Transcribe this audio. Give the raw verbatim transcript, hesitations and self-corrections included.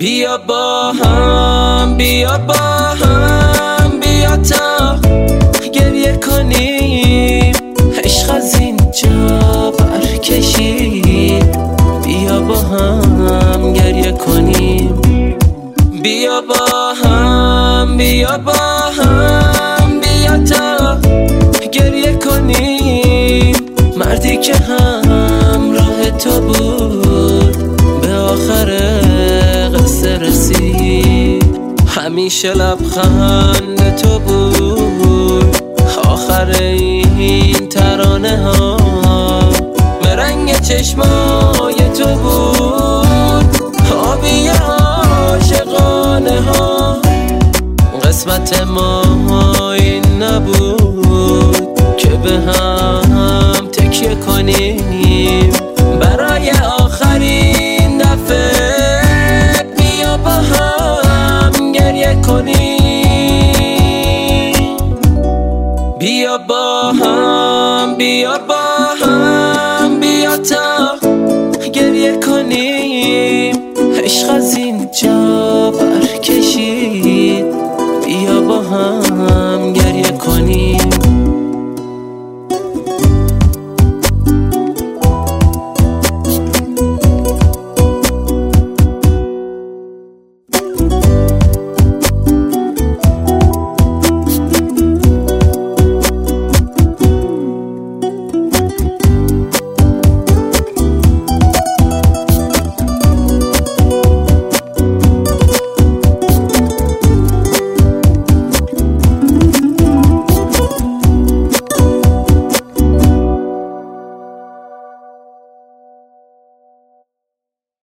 بیا با هم بیا با هم بیا تا گریه کنیم، عشق از اینجا برکشیم. بیا با هم گریه کنیم، بیا با هم بیا با هم بیا تا گریه کنیم. مردی که همراه تو بود به آخر قصه رسید، همیشه لبخند تو بود آخر این ترانه ها. رنگ چشمای تو بود آبی عاشقانه ها. قسمت ما